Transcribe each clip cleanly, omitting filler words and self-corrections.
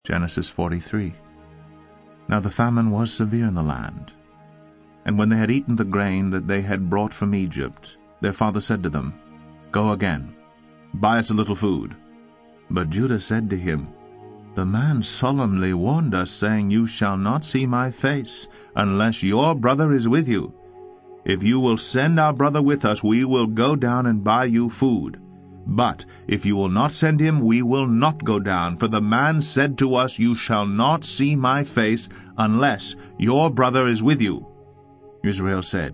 Genesis 43. Now the famine was severe in the land. And when they had eaten the grain that they had brought from Egypt, their father said to them, Go again, buy us a little food. But Judah said to him, The man solemnly warned us, saying, You shall not see my face, unless your brother is with you. If you will send our brother with us, we will go down and buy you food. But if you will not send him, we will not go down. For the man said to us, You shall not see my face, unless your brother is with you. Israel said,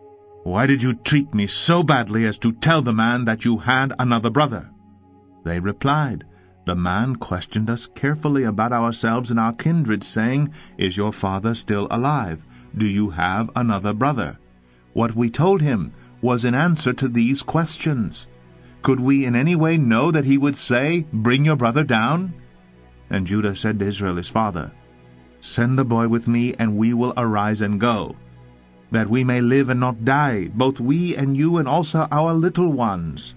Why did you treat me so badly as to tell the man that you had another brother? They replied, The man questioned us carefully about ourselves and our kindred, saying, Is your father still alive? Do you have another brother? What we told him was in answer to these questions. Could we in any way know that he would say, Bring your brother down? And Judah said to Israel his father, Send the boy with me, and we will arise and go, that we may live and not die, both we and you and also our little ones.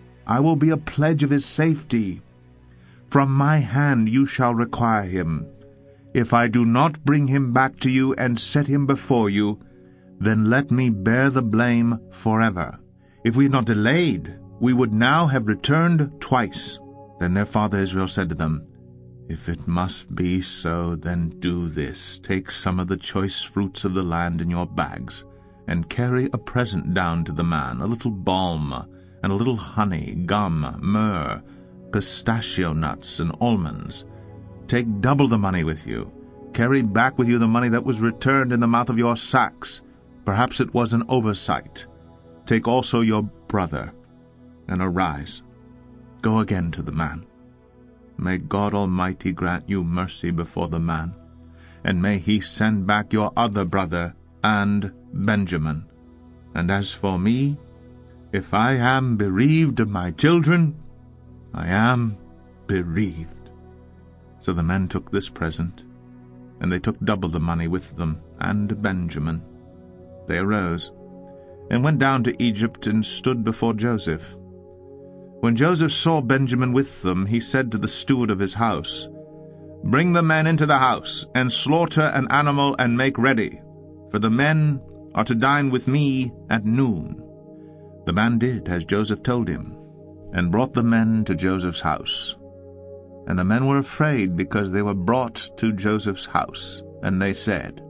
I will be a pledge of his safety. From my hand you shall require him. If I do not bring him back to you and set him before you, then let me bear the blame forever. If we had not delayed, we would now have returned twice. Then their father Israel said to them, If it must be so, then do this. Take some of the choice fruits of the land in your bags, and carry a present down to the man, a little balm, and a little honey, gum, myrrh, pistachio nuts, and almonds. Take double the money with you. Carry back with you the money that was returned in the mouth of your sacks. Perhaps it was an oversight. Take also your brother, and arise. Go again to the man. May God Almighty grant you mercy before the man, and may he send back your other brother and Benjamin. And as for me, if I am bereaved of my children, I am bereaved. So the men took this present, and they took double the money with them, and Benjamin. They arose, and went down to Egypt, and stood before Joseph. When Joseph saw Benjamin with them, he said to the steward of his house, Bring the men into the house, and slaughter an animal, and make ready, for the men are to dine with me at noon. The man did as Joseph told him, and brought the men to Joseph's house. And the men were afraid, because they were brought to Joseph's house. And they said,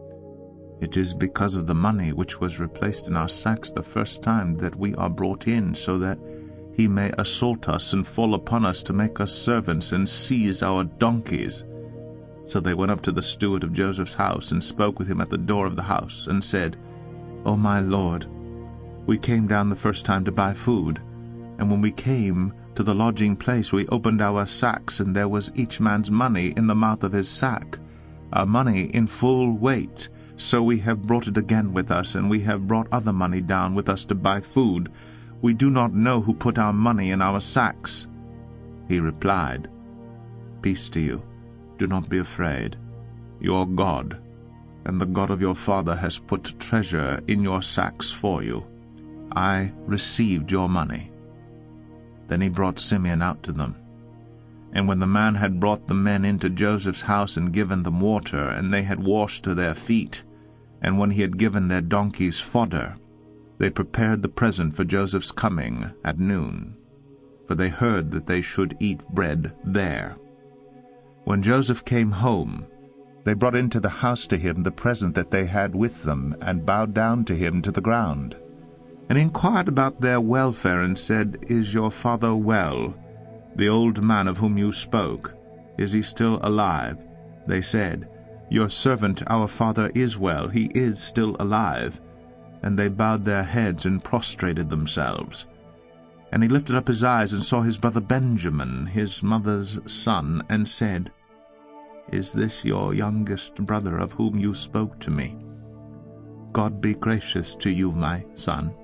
It is because of the money which was replaced in our sacks the first time that we are brought in, so that he may assault us and fall upon us to make us servants and seize our donkeys. So they went up to the steward of Joseph's house and spoke with him at the door of the house, and said, O my lord, we came down the first time to buy food, and when we came to the lodging place we opened our sacks, and there was each man's money in the mouth of his sack, our money in full weight. So we have brought it again with us, and we have brought other money down with us to buy food. We do not know who put our money in our sacks. He replied, Peace to you. Do not be afraid. Your God, and the God of your father, has put treasure in your sacks for you. I received your money. Then he brought Simeon out to them. And when the man had brought the men into Joseph's house and given them water, and they had washed their feet, and when he had given their donkeys fodder, they prepared the present for Joseph's coming at noon, for they heard that they should eat bread there. When Joseph came home, they brought into the house to him the present that they had with them, and bowed down to him to the ground, and inquired about their welfare, and said, Is your father well? The old man of whom you spoke, is he still alive? They said, Your servant our father is well, he is still alive. And they bowed their heads and prostrated themselves. And he lifted up his eyes and saw his brother Benjamin, his mother's son, and said, Is this your youngest brother of whom you spoke to me? God be gracious to you, my son.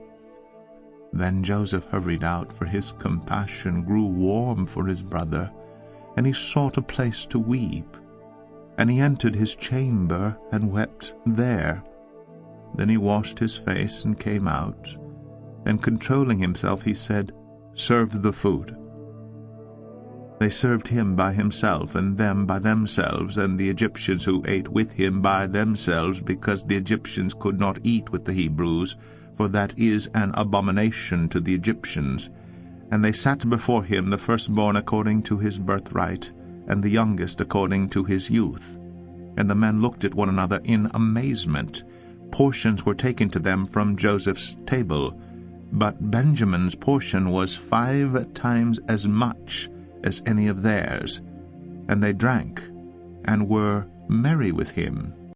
Then Joseph hurried out, for his compassion grew warm for his brother, and he sought a place to weep. And he entered his chamber and wept there. Then he washed his face and came out, and controlling himself he said, Serve the food. They served him by himself, and them by themselves, and the Egyptians who ate with him by themselves, because the Egyptians could not eat with the Hebrews, for that is an abomination to the Egyptians. And they sat before him, the firstborn according to his birthright, and the youngest according to his youth. And the men looked at one another in amazement. Portions were taken to them from Joseph's table, but Benjamin's portion was 5 times as much as any of theirs. And they drank, and were merry with him.